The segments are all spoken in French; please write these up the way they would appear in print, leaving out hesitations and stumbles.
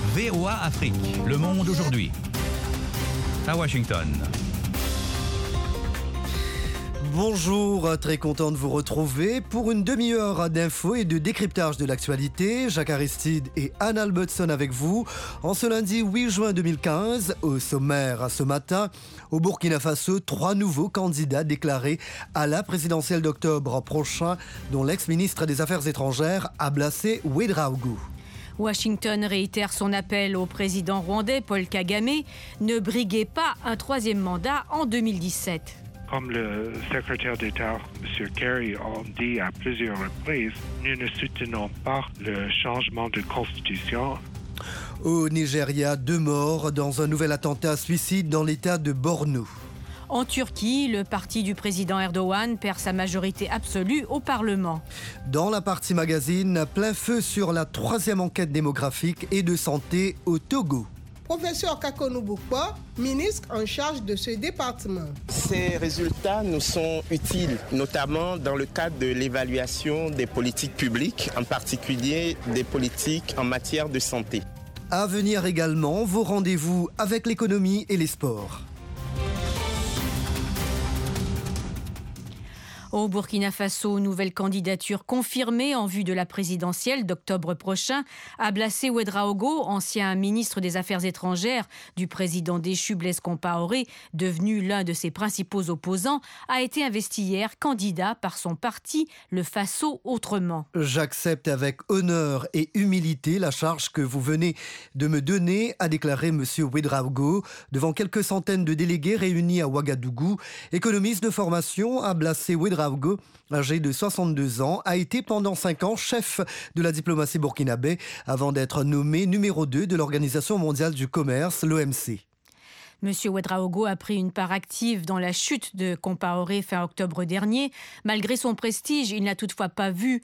VOA Afrique, le monde aujourd'hui. À Washington. Bonjour, très content de vous retrouver pour une demi-heure d'infos et de décryptage de l'actualité. Jacques Aristide et Anne Albertson avec vous. En ce lundi 8 juin 2015, au sommaire ce matin, au Burkina Faso, 3 nouveaux candidats déclarés à la présidentielle d'octobre prochain, dont l'ex-ministre des Affaires étrangères, Ablassé Ouédraogo. Washington réitère son appel au président rwandais Paul Kagame, ne briguez pas un troisième mandat en 2017. Comme le secrétaire d'État, M. Kerry, a dit à plusieurs reprises, nous ne soutenons pas le changement de constitution. Au Nigeria, 2 morts dans un nouvel attentat suicide dans l'état de Borno. En Turquie, le parti du président Erdogan perd sa majorité absolue au Parlement. Dans la partie magazine, plein feu sur la 3e enquête démographique et de santé au Togo. Professeur Kakonou Boukpa, ministre en charge de ce département. Ces résultats nous sont utiles, notamment dans le cadre de l'évaluation des politiques publiques, en particulier des politiques en matière de santé. À venir également, vos rendez-vous avec l'économie et les sports. Au Burkina Faso, nouvelle candidature confirmée en vue de la présidentielle d'octobre prochain. Ablassé Ouédraogo, ancien ministre des Affaires étrangères du président déchu Blaise Compaoré, devenu l'un de ses principaux opposants, a été investi hier candidat par son parti, le Faso Autrement. J'accepte avec honneur et humilité la charge que vous venez de me donner, a déclaré M. Ouédraogo devant quelques centaines de délégués réunis à Ouagadougou. Économiste de formation, Ablassé Ouédraogo, âgé de 62 ans, a été pendant 5 ans chef de la diplomatie burkinabé avant d'être nommé numéro 2 de l'Organisation mondiale du commerce, l'OMC. Monsieur Ouédraogo a pris une part active dans la chute de Compaoré fin octobre dernier. Malgré son prestige, il n'est toutefois pas vu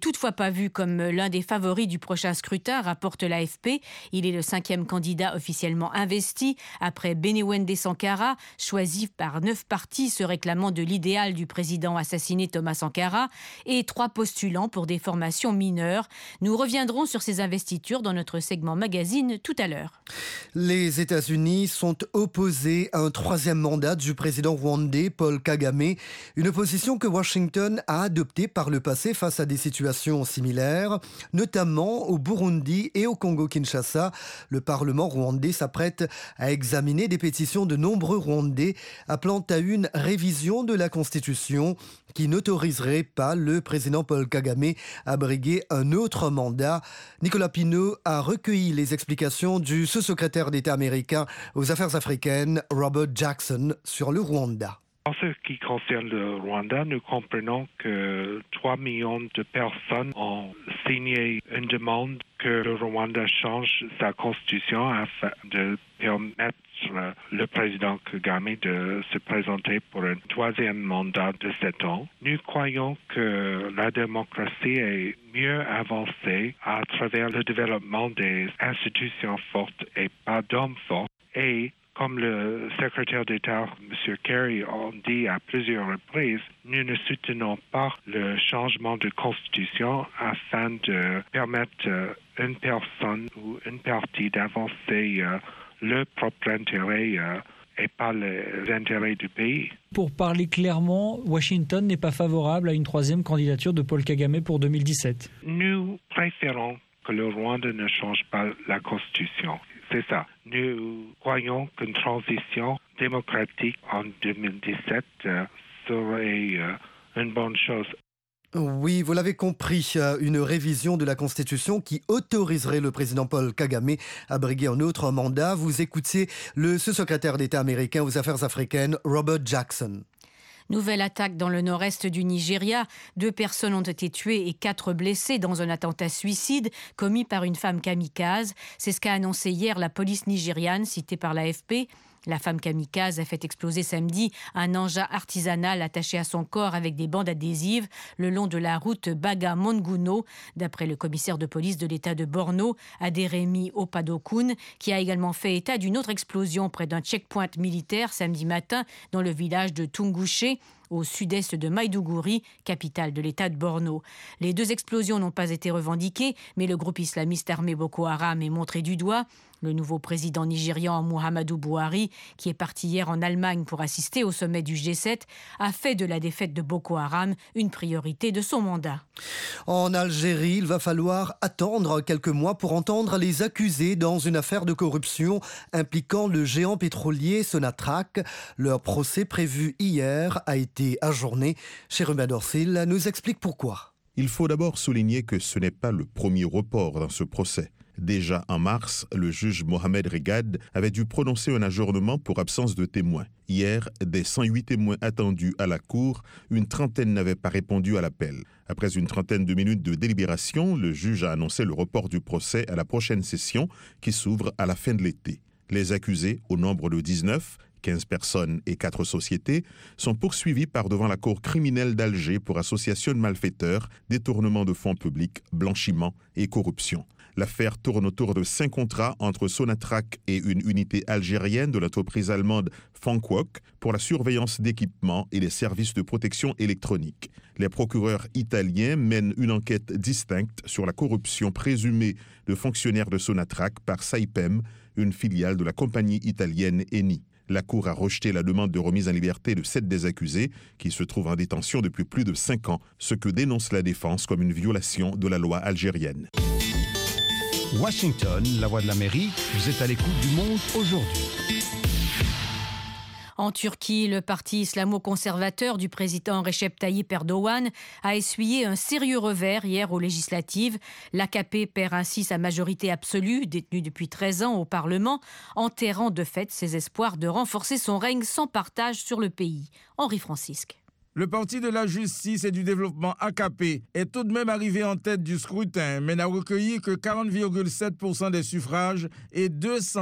comme l'un des favoris du prochain scrutin, rapporte l'AFP. Il est le 5e candidat officiellement investi après Bénéwendé Sankara, choisi par 9 partis se réclamant de l'idéal du président assassiné Thomas Sankara, et 3 postulants pour des formations mineures. Nous reviendrons sur ces investitures dans notre segment magazine tout à l'heure. Les États-Unis sont opposé à un 3e mandat du président rwandais Paul Kagame, une position que Washington a adoptée par le passé face à des situations similaires, notamment au Burundi et au Congo-Kinshasa. Le Parlement rwandais s'apprête à examiner des pétitions de nombreux Rwandais appelant à une révision de la Constitution qui n'autoriserait pas le président Paul Kagame à briguer un autre mandat. Nicolas Pinault a recueilli les explications du sous-secrétaire d'État américain aux Affaires africaines, Robert Jackson, sur le Rwanda. En ce qui concerne le Rwanda, nous comprenons que 3 millions de personnes ont signé une demande que le Rwanda change sa constitution afin de permettre le président Kagame de se présenter pour un 3e mandat de 7 ans. Nous croyons que la démocratie est mieux avancée à travers le développement des institutions fortes et pas d'hommes forts. Et comme le secrétaire d'État, M. Kerry, a dit à plusieurs reprises, nous ne soutenons pas le changement de constitution afin de permettre une personne ou une partie d'avancer leur propre intérêt et pas les intérêts du pays. Pour parler clairement, Washington n'est pas favorable à une 3e candidature de Paul Kagame pour 2017. Nous préférons que le Rwanda ne change pas la constitution. C'est ça. Nous croyons qu'une transition démocratique en 2017 serait une bonne chose. Oui, vous l'avez compris, une révision de la Constitution qui autoriserait le président Paul Kagame à briguer un autre mandat. Vous écoutiez le sous-secrétaire d'État américain aux Affaires africaines, Robert Jackson. Nouvelle attaque dans le nord-est du Nigeria. 2 personnes ont été tuées et 4 blessées dans un attentat suicide commis par une femme kamikaze. C'est ce qu'a annoncé hier la police nigériane, citée par l'AFP. La femme kamikaze a fait exploser samedi un engin artisanal attaché à son corps avec des bandes adhésives le long de la route Baga-Monguno, d'après le commissaire de police de l'État de Borno, Aderemi Opadokun, qui a également fait état d'une autre explosion près d'un checkpoint militaire samedi matin dans le village de Tungushe. au sud-est de Maïdougouri, capitale de l'État de Borno. Les 2 explosions n'ont pas été revendiquées, mais le groupe islamiste armé Boko Haram est montré du doigt. Le nouveau président nigérian Muhammadu Buhari, qui est parti hier en Allemagne pour assister au sommet du G7, a fait de la défaite de Boko Haram une priorité de son mandat. En Algérie, il va falloir attendre quelques mois pour entendre les accusés dans une affaire de corruption impliquant le géant pétrolier Sonatrach. Leur procès prévu hier a été ajourné. Chérubin Dorsil nous explique pourquoi. Il faut d'abord souligner que ce n'est pas le premier report dans ce procès. Déjà en mars, le juge Mohamed Regad avait dû prononcer un ajournement pour absence de témoins. Hier, des 108 témoins attendus à la cour, une trentaine n'avaient pas répondu à l'appel. Après une trentaine de minutes de délibération, le juge a annoncé le report du procès à la prochaine session qui s'ouvre à la fin de l'été. Les accusés, au nombre de 19, 15 personnes et 4 sociétés, sont poursuivis par devant la cour criminelle d'Alger pour association de malfaiteurs, détournement de fonds publics, blanchiment et corruption. L'affaire tourne autour de 5 contrats entre Sonatrach et une unité algérienne de l'entreprise allemande Funkwok pour la surveillance d'équipements et les services de protection électronique. Les procureurs italiens mènent une enquête distincte sur la corruption présumée de fonctionnaires de Sonatrach par Saipem, une filiale de la compagnie italienne Eni. La Cour a rejeté la demande de remise en liberté de 7 des accusés qui se trouvent en détention depuis plus de 5 ans, ce que dénonce la défense comme une violation de la loi algérienne. Washington, la voix de l'Amérique, vous êtes à l'écoute du Monde aujourd'hui. En Turquie, le parti islamo-conservateur du président Recep Tayyip Erdogan a essuyé un sérieux revers hier aux législatives. L'AKP perd ainsi sa majorité absolue, détenue depuis 13 ans au Parlement, enterrant de fait ses espoirs de renforcer son règne sans partage sur le pays. Henri Francisque. Le Parti de la Justice et du Développement AKP est tout de même arrivé en tête du scrutin, mais n'a recueilli que 40,7% des suffrages et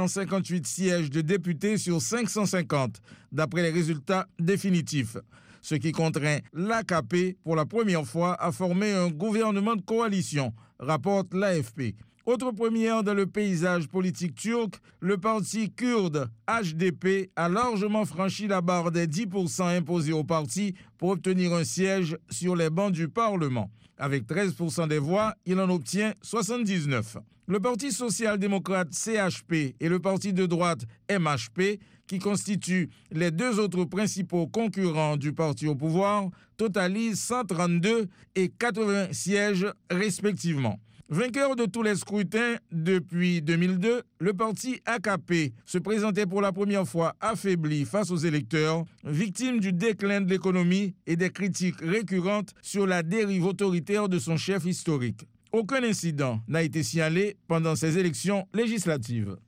258 sièges de députés sur 550, d'après les résultats définitifs. Ce qui contraint l'AKP, pour la première fois, à former un gouvernement de coalition, rapporte l'AFP. Autre première dans le paysage politique turc, le parti kurde HDP a largement franchi la barre des 10% imposés au parti pour obtenir un siège sur les bancs du Parlement. Avec 13% des voix, il en obtient 79. Le parti social-démocrate CHP et le parti de droite MHP, qui constituent les 2 autres principaux concurrents du parti au pouvoir, totalisent 132 et 80 sièges respectivement. Vainqueur de tous les scrutins depuis 2002, le parti AKP se présentait pour la première fois affaibli face aux électeurs, victime du déclin de l'économie et des critiques récurrentes sur la dérive autoritaire de son chef historique. Aucun incident n'a été signalé pendant ces élections législatives.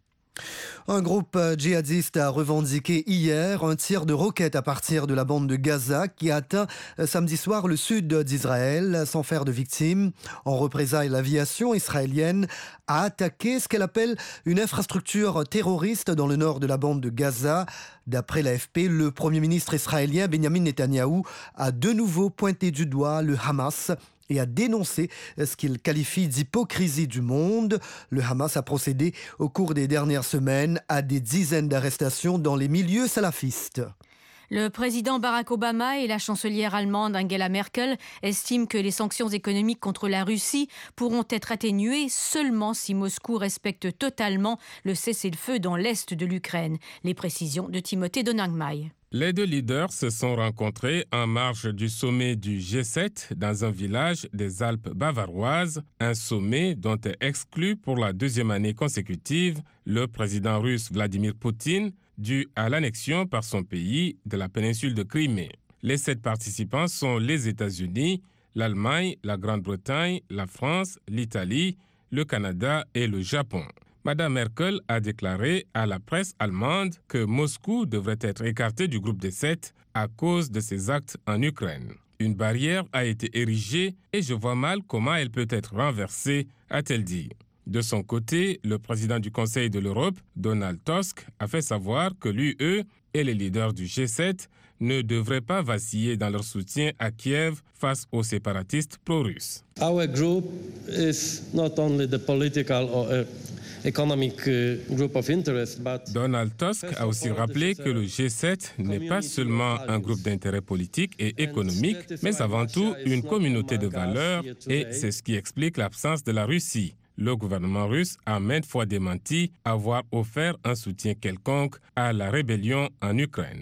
Un groupe djihadiste a revendiqué hier un tir de roquettes à partir de la bande de Gaza qui a atteint samedi soir le sud d'Israël sans faire de victimes. En représailles, l'aviation israélienne a attaqué ce qu'elle appelle une infrastructure terroriste dans le nord de la bande de Gaza. D'après l'AFP, le Premier ministre israélien Benjamin Netanyahou a de nouveau pointé du doigt le Hamas et a dénoncé ce qu'il qualifie d'hypocrisie du monde. Le Hamas a procédé au cours des dernières semaines à des dizaines d'arrestations dans les milieux salafistes. Le président Barack Obama et la chancelière allemande Angela Merkel estiment que les sanctions économiques contre la Russie pourront être atténuées seulement si Moscou respecte totalement le cessez-le-feu dans l'est de l'Ukraine. Les précisions de Timothée Donangmai. Les 2 leaders se sont rencontrés en marge du sommet du G7 dans un village des Alpes bavaroises, un sommet dont est exclu pour la 2e année consécutive le président russe Vladimir Poutine, dû à l'annexion par son pays de la péninsule de Crimée. Les 7 participants sont les États-Unis, l'Allemagne, la Grande-Bretagne, la France, l'Italie, le Canada et le Japon. Madame Merkel a déclaré à la presse allemande que Moscou devrait être écarté du groupe des 7 à cause de ses actes en Ukraine. Une barrière a été érigée et je vois mal comment elle peut être renversée, a-t-elle dit. De son côté, le président du Conseil de l'Europe, Donald Tusk, a fait savoir que l'UE et les leaders du G7 ne devraient pas vaciller dans leur soutien à Kiev face aux séparatistes pro-russes. Our group is not only the political or Donald Tusk a aussi rappelé que le G7 n'est pas seulement un groupe d'intérêt politique et économique, mais avant tout une communauté de valeurs, et c'est ce qui explique l'absence de la Russie. Le gouvernement russe a maintes fois démenti avoir offert un soutien quelconque à la rébellion en Ukraine.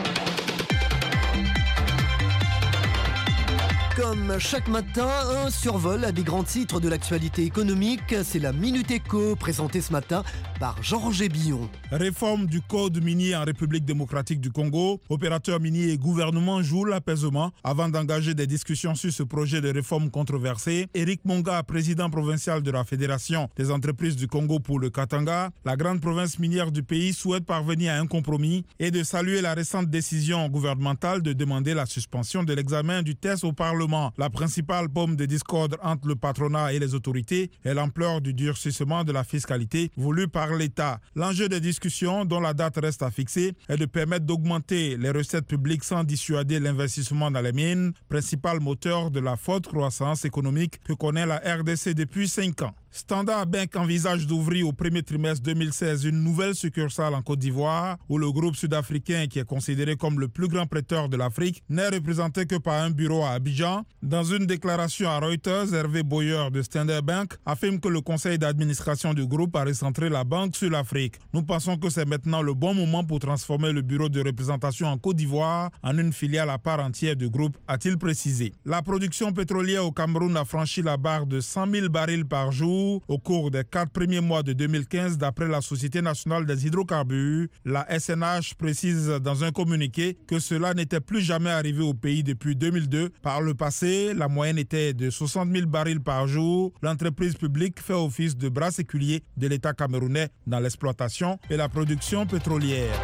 Comme chaque matin, un survol à des grands titres de l'actualité économique. C'est la Minute Éco, présentée ce matin par Jean-Roger Billon. Réforme du code minier en République démocratique du Congo. Opérateurs miniers et gouvernement jouent l'apaisement avant d'engager des discussions sur ce projet de réforme controversé. Éric Monga, président provincial de la Fédération des entreprises du Congo pour le Katanga, la grande province minière du pays, souhaite parvenir à un compromis et de saluer la récente décision gouvernementale de demander la suspension de l'examen du test au Parlement. La principale pomme de discorde entre le patronat et les autorités est l'ampleur du durcissement de la fiscalité voulu par l'État. L'enjeu des discussions, dont la date reste à fixer, est de permettre d'augmenter les recettes publiques sans dissuader l'investissement dans les mines, principal moteur de la forte croissance économique que connaît la RDC depuis 5 ans. Standard Bank envisage d'ouvrir au premier trimestre 2016 une nouvelle succursale en Côte d'Ivoire où le groupe sud-africain, qui est considéré comme le plus grand prêteur de l'Afrique, n'est représenté que par un bureau à Abidjan. Dans une déclaration à Reuters, Hervé Boyer de Standard Bank affirme que le conseil d'administration du groupe a recentré la banque sur l'Afrique. Nous pensons que c'est maintenant le bon moment pour transformer le bureau de représentation en Côte d'Ivoire en une filiale à part entière du groupe, a-t-il précisé. La production pétrolière au Cameroun a franchi la barre de 100 000 barils par jour au cours des 4 premiers mois de 2015 d'après la Société nationale des hydrocarbures. La SNH précise dans un communiqué que cela n'était plus jamais arrivé au pays depuis 2002. Par le passé, la moyenne était de 60 000 barils par jour. L'entreprise publique fait office de bras séculier de l'État camerounais dans l'exploitation et la production pétrolière.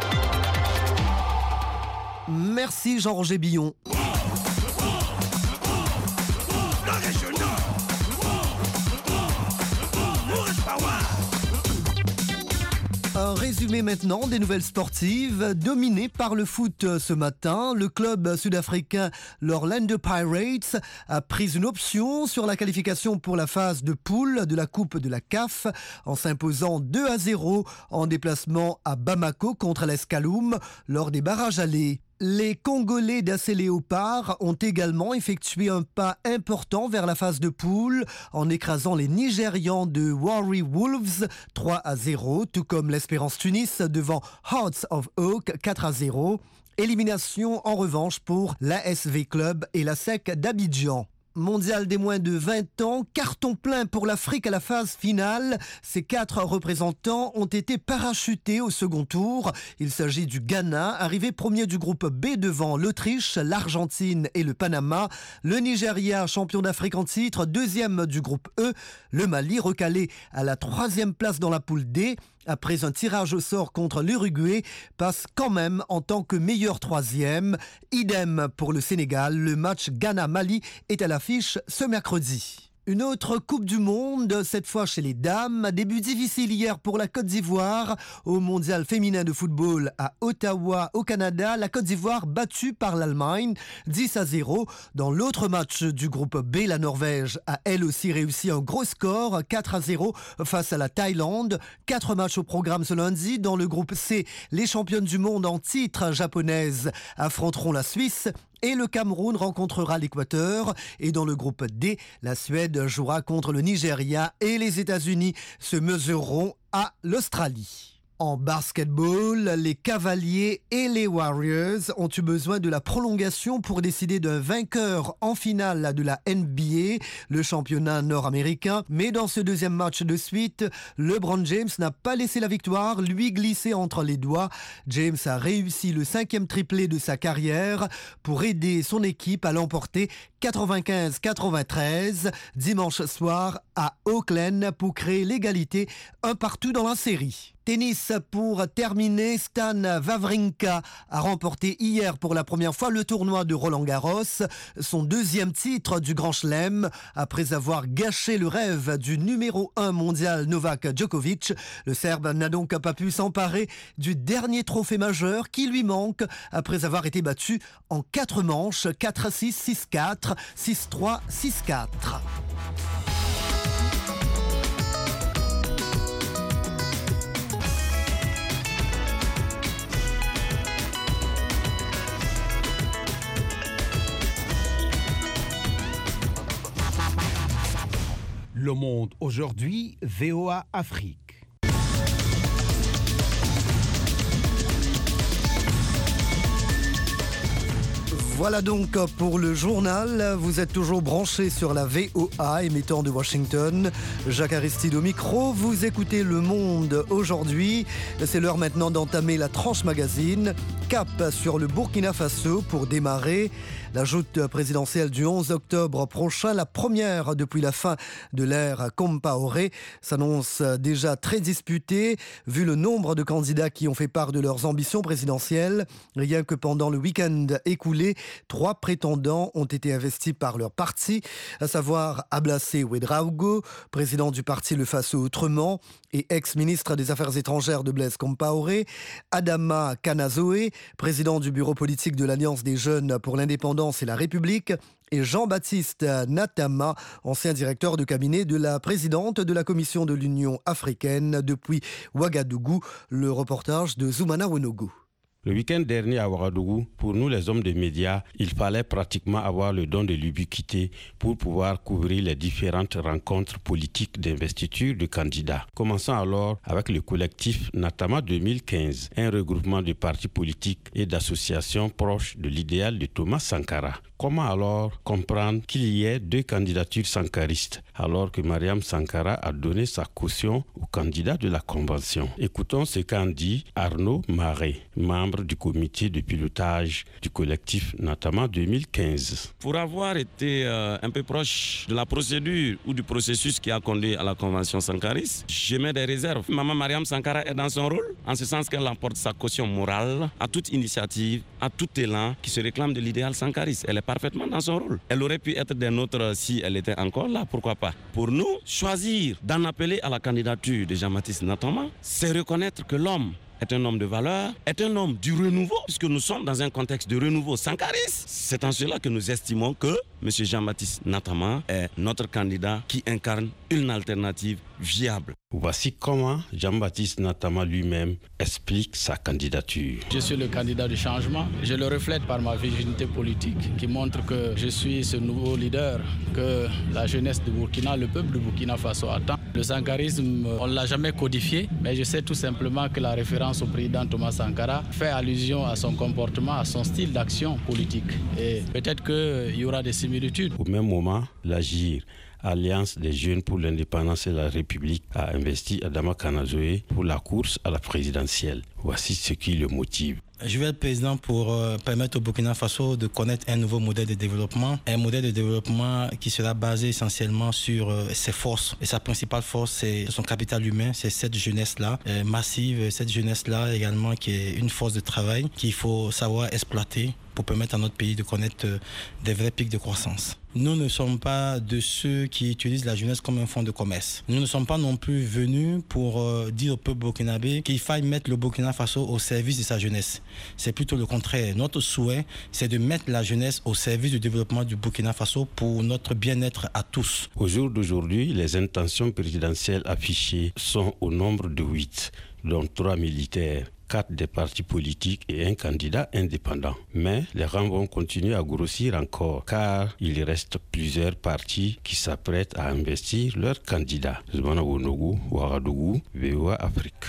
Merci Jean-Roger Billon. Un résumé maintenant des nouvelles sportives dominées par le foot ce matin. Le club sud-africain l'Orlando Pirates a pris une option sur la qualification pour la phase de poule de la Coupe de la CAF en s'imposant 2-0 en déplacement à Bamako contre l'Escaloum lors des barrages allés. Les Congolais d'AC Léopard ont également effectué un pas important vers la phase de poule en écrasant les Nigérians de Warri Wolves 3-0, tout comme l'Espérance Tunis devant Hearts of Oak 4-0. Élimination en revanche pour l'ASV Club et la SEC d'Abidjan. Mondial des moins de 20 ans, carton plein pour l'Afrique à la phase finale. Ces 4 représentants ont été parachutés au second tour. Il s'agit du Ghana, arrivé premier du groupe B devant l'Autriche, l'Argentine et le Panama. Le Nigeria, champion d'Afrique en titre, deuxième du groupe E. Le Mali, recalé à la 3e place dans la poule D. Après un tirage au sort contre l'Uruguay, passe quand même en tant que meilleur 3e. Idem pour le Sénégal, le match Ghana-Mali est à l'affiche ce mercredi. Une autre Coupe du Monde, cette fois chez les dames. Début difficile hier pour la Côte d'Ivoire. Au mondial féminin de football à Ottawa, au Canada, la Côte d'Ivoire battue par l'Allemagne 10-0. Dans l'autre match du groupe B, la Norvège a elle aussi réussi un gros score 4-0 face à la Thaïlande. 4 matchs au programme ce lundi. Dans le groupe C, les championnes du monde en titre japonaises affronteront la Suisse. Et le Cameroun rencontrera l'Équateur. Et dans le groupe D, la Suède jouera contre le Nigeria et les États-Unis se mesureront à l'Australie. En basketball, les Cavaliers et les Warriors ont eu besoin de la prolongation pour décider d'un vainqueur en finale de la NBA, le championnat nord-américain. Mais dans ce deuxième match de suite, LeBron James n'a pas laissé la victoire lui glisser entre les doigts. James a réussi le 5e triplé de sa carrière pour aider son équipe à l'emporter 95-93 dimanche soir à Oakland pour créer l'égalité un partout dans la série. Tennis pour terminer, Stan Wawrinka a remporté hier pour la première fois le tournoi de Roland-Garros, son 2e titre du Grand Chelem, après avoir gâché le rêve du numéro 1 mondial Novak Djokovic. Le Serbe n'a donc pas pu s'emparer du dernier trophée majeur qui lui manque après avoir été battu en 4 manches, 4-6, 6-4, 6-3, 6-4. Le Monde aujourd'hui, VOA Afrique. Voilà donc pour le journal. Vous êtes toujours branchés sur la VOA émettant de Washington. Jacques Aristide au micro. Vous écoutez Le Monde aujourd'hui. C'est l'heure maintenant d'entamer la tranche magazine. Cap sur le Burkina Faso pour démarrer. La joute présidentielle du 11 octobre prochain, la première depuis la fin de l'ère Compaoré, s'annonce déjà très disputée vu le nombre de candidats qui ont fait part de leurs ambitions présidentielles. Rien que pendant le week-end écoulé, 3 prétendants ont été investis par leur parti, à savoir Ablassé Ouedraogo, président du parti Le Faso Autrement et ex-ministre des Affaires étrangères de Blaise Compaoré, Adama Kanazoé, président du bureau politique de l'Alliance des jeunes pour l'indépendance et la République, et Jean-Baptiste Natama, ancien directeur de cabinet de la présidente de la Commission de l'Union africaine depuis Ouagadougou. Le reportage de Zoumana Wonogu. Le week-end dernier à Ouagadougou, pour nous les hommes des médias, il fallait pratiquement avoir le don de l'ubiquité pour pouvoir couvrir les différentes rencontres politiques d'investiture de candidats. Commençons alors avec le collectif Natama 2015, un regroupement de partis politiques et d'associations proches de l'idéal de Thomas Sankara. Comment alors comprendre qu'il y ait 2 candidatures sankaristes alors que Mariam Sankara a donné sa caution au candidat de la Convention? Écoutons ce qu'en dit Arnaud Marais, membre du comité de pilotage du collectif Natama 2015. Pour avoir été un peu proche de la procédure ou du processus qui a conduit à la Convention sankariste, je mets des réserves. Maman Mariam Sankara est dans son rôle, en ce sens qu'elle apporte sa caution morale à toute initiative, à tout élan qui se réclame de l'idéal sankariste. Elle est parfaitement dans son rôle. Elle aurait pu être des nôtres si elle était encore là, pourquoi pas. Pour nous, choisir d'en appeler à la candidature de Jean-Baptiste Natama, c'est reconnaître que l'homme est un homme de valeur, est un homme du renouveau, puisque nous sommes dans un contexte de renouveau sankariste. C'est en cela que nous estimons que M. Jean-Baptiste Natama est notre candidat qui incarne une alternative viable. Voici comment Jean-Baptiste Natama lui-même explique sa candidature. Je suis le candidat du changement. Je le reflète par ma virginité politique qui montre que je suis ce nouveau leader que la jeunesse du Burkina, le peuple du Burkina Faso attend. Le sankarisme, on ne l'a jamais codifié, mais je sais tout simplement que la référence au président Thomas Sankara fait allusion à son comportement, à son style d'action politique. Et peut-être qu'il y aura des similitudes. Au même moment, l'AGIR, Alliance des jeunes pour l'indépendance et la République, a investi Adama Kanazoé pour la course à la présidentielle. Voici ce qui le motive. Je vais être président pour permettre au Burkina Faso de connaître un nouveau modèle de développement. Un modèle de développement qui sera basé essentiellement sur ses forces. Et sa principale force, c'est son capital humain, c'est cette jeunesse-là, massive, cette jeunesse-là également qui est une force de travail qu'il faut savoir exploiter pour permettre à notre pays de connaître des vrais pics de croissance. Nous ne sommes pas de ceux qui utilisent la jeunesse comme un fonds de commerce. Nous ne sommes pas non plus venus pour dire au peuple burkinabé qu'il faille mettre le Burkina Faso au service de sa jeunesse. C'est plutôt le contraire. Notre souhait, c'est de mettre la jeunesse au service du développement du Burkina Faso pour notre bien-être à tous. Au jour d'aujourd'hui, les intentions présidentielles affichées sont au nombre de 8, dont 3 militaires, 4 des partis politiques et un candidat indépendant. Mais les rangs vont continuer à grossir encore car il reste plusieurs partis qui s'apprêtent à investir leurs candidats. Zoumana Wonogu, Ouagadougou, VOA Afrique.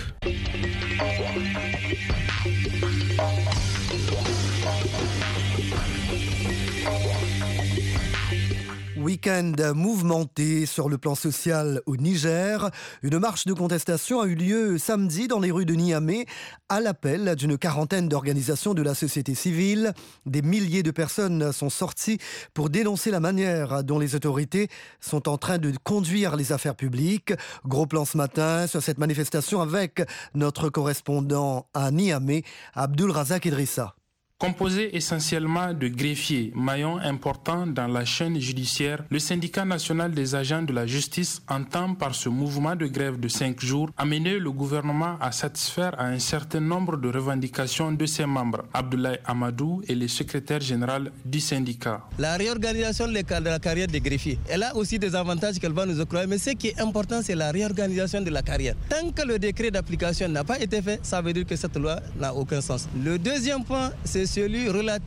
Week-end mouvementé sur le plan social au Niger. Une marche de contestation a eu lieu samedi dans les rues de Niamey à l'appel d'une quarantaine d'organisations de la société civile. Des milliers de personnes sont sorties pour dénoncer la manière dont les autorités sont en train de conduire les affaires publiques. Gros plan ce matin sur cette manifestation avec notre correspondant à Niamey, Abdul Razak Idrissa. Composé essentiellement de greffiers, maillon important dans la chaîne judiciaire, le syndicat national des agents de la justice entend par ce mouvement de grève de 5 jours amener le gouvernement à satisfaire à un certain nombre de revendications de ses membres. Abdoulaye Amadou est le secrétaire général du syndicat. La réorganisation de la carrière des greffiers, elle a aussi des avantages qu'elle va nous octroyer, mais ce qui est important, c'est la réorganisation de la carrière. Tant que le décret d'application n'a pas été fait, ça veut dire que cette loi n'a aucun sens. Le deuxième point, c'est celui relatif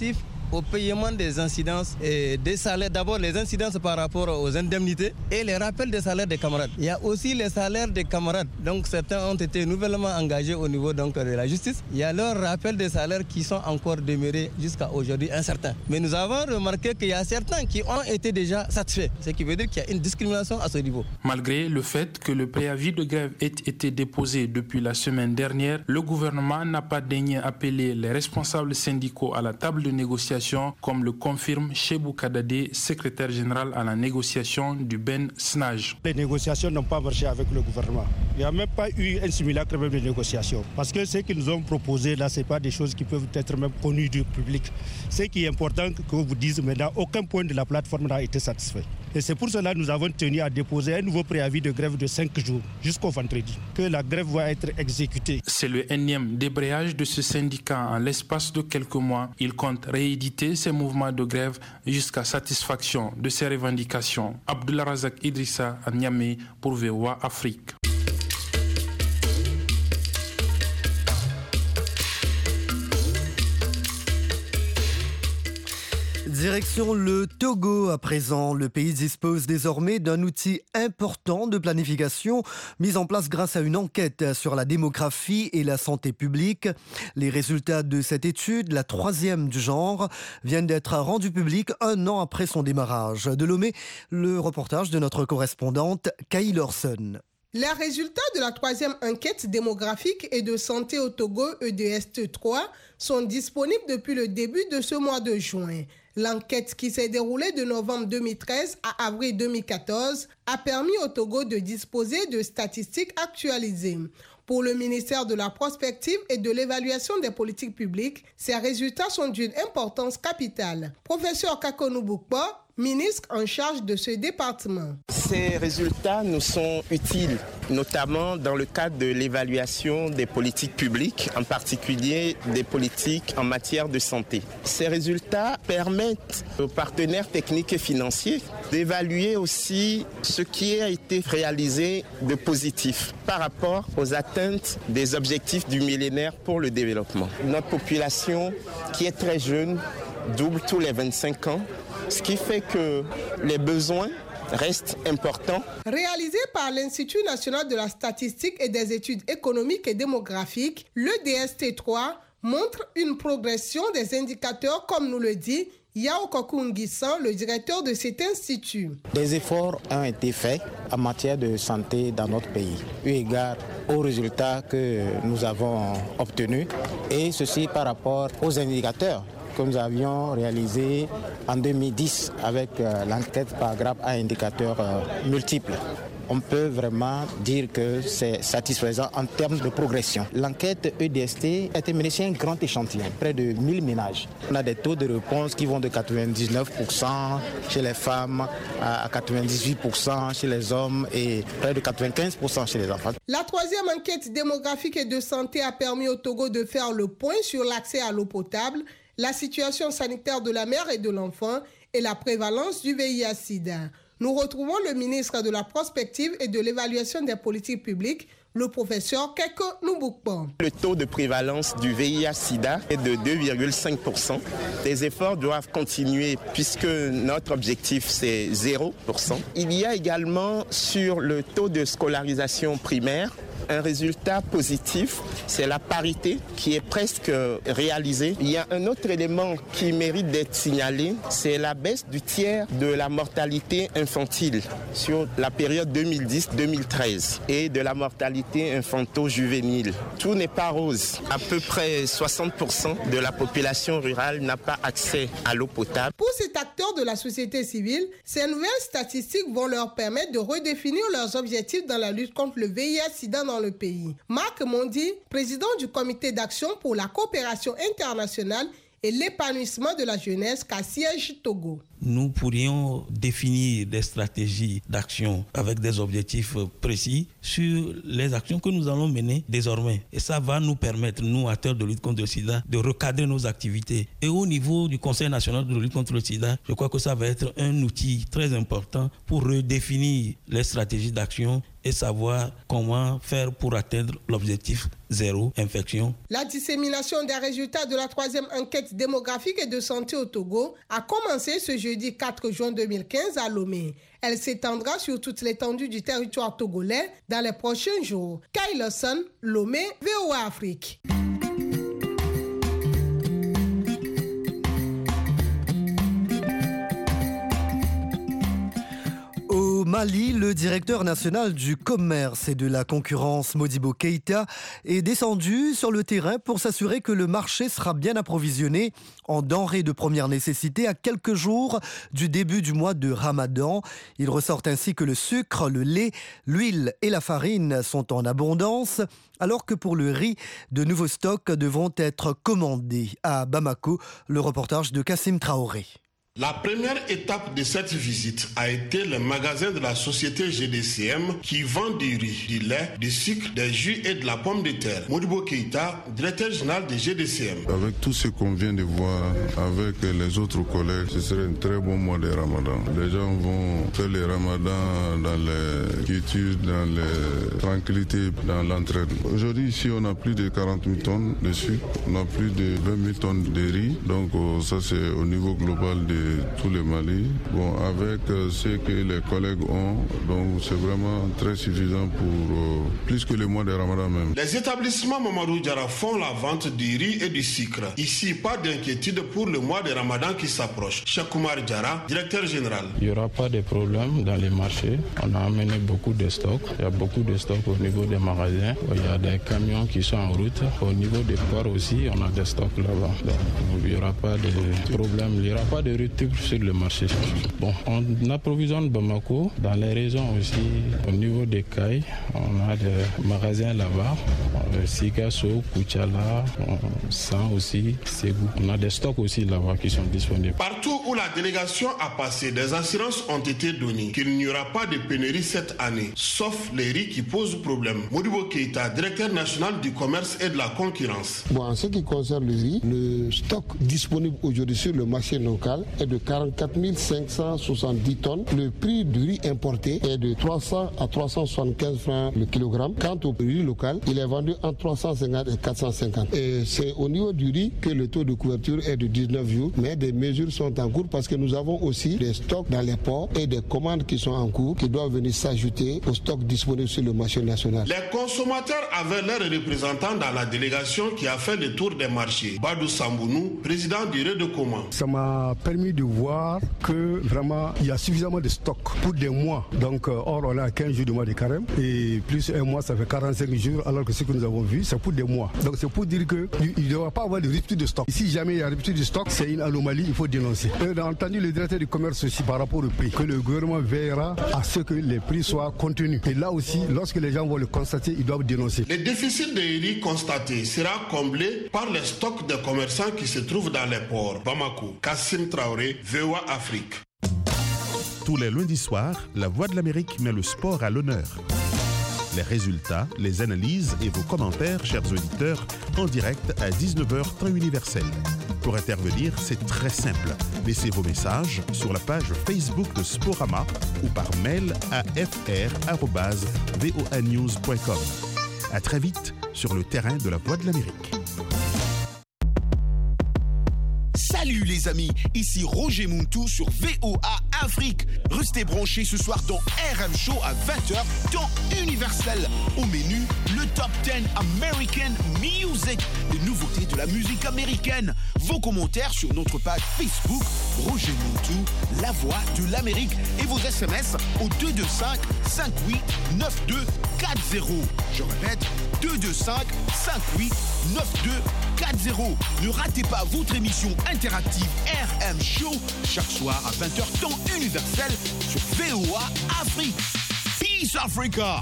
au paiement des incidences et des salaires. D'abord les incidences par rapport aux indemnités et les rappels des salaires des camarades. Il y a aussi les salaires des camarades. Donc certains ont été nouvellement engagés au niveau donc, de la justice. Il y a leurs rappels des salaires qui sont encore demeurés jusqu'à aujourd'hui incertains. Mais nous avons remarqué qu'il y a certains qui ont été déjà satisfaits. Ce qui veut dire qu'il y a une discrimination à ce niveau. Malgré le fait que le préavis de grève ait été déposé depuis la semaine dernière, le gouvernement n'a pas daigné appeler les responsables syndicaux à la table de négociation, comme le confirme Chebou Kadade, secrétaire général à la négociation du Ben SNAJ. Les négociations n'ont pas marché avec le gouvernement. Il n'y a même pas eu un simulacre de négociation. Parce que ce qu'ils nous ont proposé là, ce n'est pas des choses qui peuvent être même connues du public. Ce qui est important que vous dites maintenant, aucun point de la plateforme n'a été satisfait. Et c'est pour cela que nous avons tenu à déposer un nouveau préavis de grève de 5 jours jusqu'au vendredi, que la grève va être exécutée. C'est le énième débrayage de ce syndicat en l'espace de quelques mois. Il compte rééditer ses mouvements de grève jusqu'à satisfaction de ses revendications. Abdullah Razak Idrissa à Niamey pour VOA Afrique. Direction le Togo à présent. Le pays dispose désormais d'un outil important de planification mis en place grâce à une enquête sur la démographie et la santé publique. Les résultats de cette étude, la 3e du genre, viennent d'être rendus publics 1 an après son démarrage. De Lomé, le reportage de notre correspondante Kay Lorson. Les résultats de la 3e enquête démographique et de santé au Togo, EDST3, sont disponibles depuis le début de ce mois de juin. L'enquête qui s'est déroulée de novembre 2013 à avril 2014 a permis au Togo de disposer de statistiques actualisées. Pour le ministère de la Prospective et de l'Évaluation des politiques publiques, ces résultats sont d'une importance capitale. Professeur Kakonou Boukpa, ministre en charge de ce département. Ces résultats nous sont utiles, notamment dans le cadre de l'évaluation des politiques publiques, en particulier des politiques en matière de santé. Ces résultats permettent aux partenaires techniques et financiers d'évaluer aussi ce qui a été réalisé de positif par rapport aux atteintes des objectifs du millénaire pour le développement. Notre population, qui est très jeune, double tous les 25 ans, ce qui fait que les besoins restent importants. Réalisé par l'Institut national de la statistique et des études économiques et démographiques, le DST3 montre une progression des indicateurs, comme nous le dit Yao Kokungisan, le directeur de cet institut. Des efforts ont été faits en matière de santé dans notre pays, eu égard aux résultats que nous avons obtenus, et ceci par rapport aux indicateurs que nous avions réalisé en 2010 avec l'enquête par grappe à indicateurs multiples. On peut vraiment dire que c'est satisfaisant en termes de progression. L'enquête EDST a été menée sur un grand échantillon, près de 1000 ménages. On a des taux de réponse qui vont de 99% chez les femmes à 98% chez les hommes et près de 95% chez les enfants. La 3e enquête démographique et de santé a permis au Togo de faire le point sur l'accès à l'eau potable, la situation sanitaire de la mère et de l'enfant et la prévalence du VIH-Sida. Nous retrouvons le ministre de la Prospective et de l'Évaluation des politiques publiques, le professeur Keko Noubukpan. Le taux de prévalence du VIH-Sida est de 2,5%. Les efforts doivent continuer puisque notre objectif c'est 0%. Il y a également sur le taux de scolarisation primaire un résultat positif, c'est la parité qui est presque réalisée. Il y a un autre élément qui mérite d'être signalé, c'est la baisse du tiers de la mortalité infantile sur la période 2010-2013 et de la mortalité infanto-juvénile. Tout n'est pas rose. À peu près 60% de la population rurale n'a pas accès à l'eau potable. Pour cet acteur de la société civile, ces nouvelles statistiques vont leur permettre de redéfinir leurs objectifs dans la lutte contre le VIH-Sida dans le pays. Marc Mondi, président du comité d'action pour la coopération internationale et l'épanouissement de la jeunesse qu'à siège Togo. nous pourrions définir des stratégies d'action avec des objectifs précis sur les actions que nous allons mener désormais. Et ça va nous permettre, nous, acteurs de lutte contre le sida, de recadrer nos activités. Et au niveau du Conseil national de lutte contre le sida, je crois que ça va être un outil très important pour redéfinir les stratégies d'action et savoir comment faire pour atteindre l'objectif zéro infection. La dissémination des résultats de la 3e enquête démographique et de santé au Togo a commencé ce jeudi 4 juin 2015 à Lomé. Elle s'étendra sur toute l'étendue du territoire togolais dans les prochains jours. Kyle Lawson, Lomé, VOA Afrique. Au Mali, le directeur national du commerce et de la concurrence, Modibo Keïta, est descendu sur le terrain pour s'assurer que le marché sera bien approvisionné en denrées de première nécessité à quelques jours du début du mois de Ramadan. Il ressort ainsi que le sucre, le lait, l'huile et la farine sont en abondance, alors que pour le riz, de nouveaux stocks devront être commandés. À Bamako, le reportage de Kassim Traoré. La première étape de cette visite a été le magasin de la société GDCM qui vend du riz, du lait, du sucre, des jus et de la pomme de terre. Modibo Keïta, directeur général de GDCM. Avec tout ce qu'on vient de voir avec les autres collègues, ce serait un très bon mois de Ramadan. Les gens vont faire le Ramadan dans les quiétudes, dans les tranquillités, dans l'entraide. Aujourd'hui, ici, on a plus de 40 000 tonnes de sucre, on a plus de 20 000 tonnes de riz. Donc ça, c'est au niveau global de tout le Mali. Bon, avec ce que les collègues ont, donc c'est vraiment très suffisant pour plus que le mois de Ramadan même. Les établissements Mamadou Diarra font la vente du riz et du sucre. Ici, pas d'inquiétude pour le mois de Ramadan qui s'approche. Cheikh Oumar Diarra, directeur général. Il n'y aura pas de problème dans les marchés. On a amené beaucoup de stocks. Il y a beaucoup de stocks au niveau des magasins. Il y a des camions qui sont en route. Au niveau des ports aussi, on a des stocks là-bas. Donc, il n'y aura pas de problème. Il n'y aura pas de rupture sur le marché. Bon, on approvisionne Bamako dans les régions aussi. Au niveau des cailles, on a des magasins là-bas. Sigasso, Kouchala, San aussi, Ségou. On a des stocks aussi là-bas qui sont disponibles. Partout où la délégation a passé, des assurances ont été données qu'il n'y aura pas de pénurie cette année, sauf les riz qui posent problème. Modibo Keïta, directeur national du commerce et de la concurrence. Bon, en ce qui concerne le riz, le stock disponible aujourd'hui sur le marché local est de 44 570 tonnes. Le prix du riz importé est de 300 à 375 francs le kilogramme. Quant au riz local, il est vendu entre 350 et 450. Et c'est au niveau du riz que le taux de couverture est de 19 jours. Mais des mesures sont en cours parce que nous avons aussi des stocks dans les ports et des commandes qui sont en cours qui doivent venir s'ajouter aux stocks disponibles sur le marché national. Les consommateurs avaient leurs représentants dans la délégation qui a fait le tour des marchés. Badou Sambounou, président du Redecoma. Ça m'a permis de voir que vraiment il y a suffisamment de stocks pour des mois. Donc or on a 15 jours de mois de carême et plus un mois ça fait 45 jours alors que ce que nous avons vu c'est pour des mois. Donc c'est pour dire qu'il ne doit pas avoir de rupture de stock. Si jamais il y a rupture de stock, c'est une anomalie, il faut dénoncer. On a entendu le directeur du commerce aussi par rapport au prix, que le gouvernement veillera à ce que les prix soient contenus. Et là aussi, lorsque les gens vont le constater, ils doivent dénoncer. Le déficit de riz constaté sera comblé par les stocks de commerçants qui se trouvent dans les ports. Bamako, Kassim Traoré, VOA Afrique. Tous les lundis soirs, La Voix de l'Amérique met le sport à l'honneur. Les résultats, les analyses et vos commentaires, chers auditeurs, en direct à 19h temps universel. Pour intervenir, c'est très simple. Laissez vos messages sur la page Facebook de Sporama ou par mail à fr@voanews.com. À très vite sur le terrain de La Voix de l'Amérique. Salut les amis, ici Roger Muntou sur VOA Afrique. Restez branchés ce soir dans RM Show à 20h, temps universel. Au menu, le Top 10 American Music, les nouveautés de la musique américaine. Vos commentaires sur notre page Facebook, Roger Muntou, la voix de l'Amérique. Et vos SMS au 225 58 9240. Je répète, 225 58 9240. Ne ratez pas votre émission interactive RM Show chaque soir à 20h temps universel sur VOA Afrique. Peace Africa.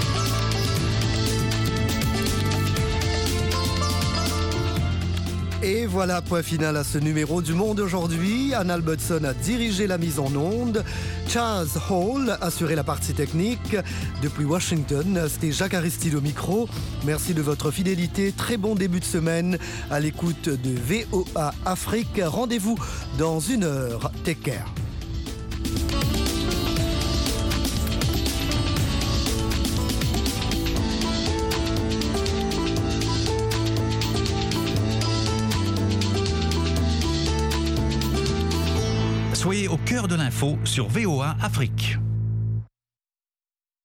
Et Voilà, point final à ce numéro du Monde aujourd'hui. Anne Albertson a dirigé la mise en onde. Charles Hall a assuré la partie technique. Depuis Washington, c'était Jacques Aristide au micro. Merci de votre fidélité. Très bon début de semaine à l'écoute de VOA Afrique. Rendez-vous dans 1 heure. Take care. Soyez au cœur de l'info sur VOA Afrique.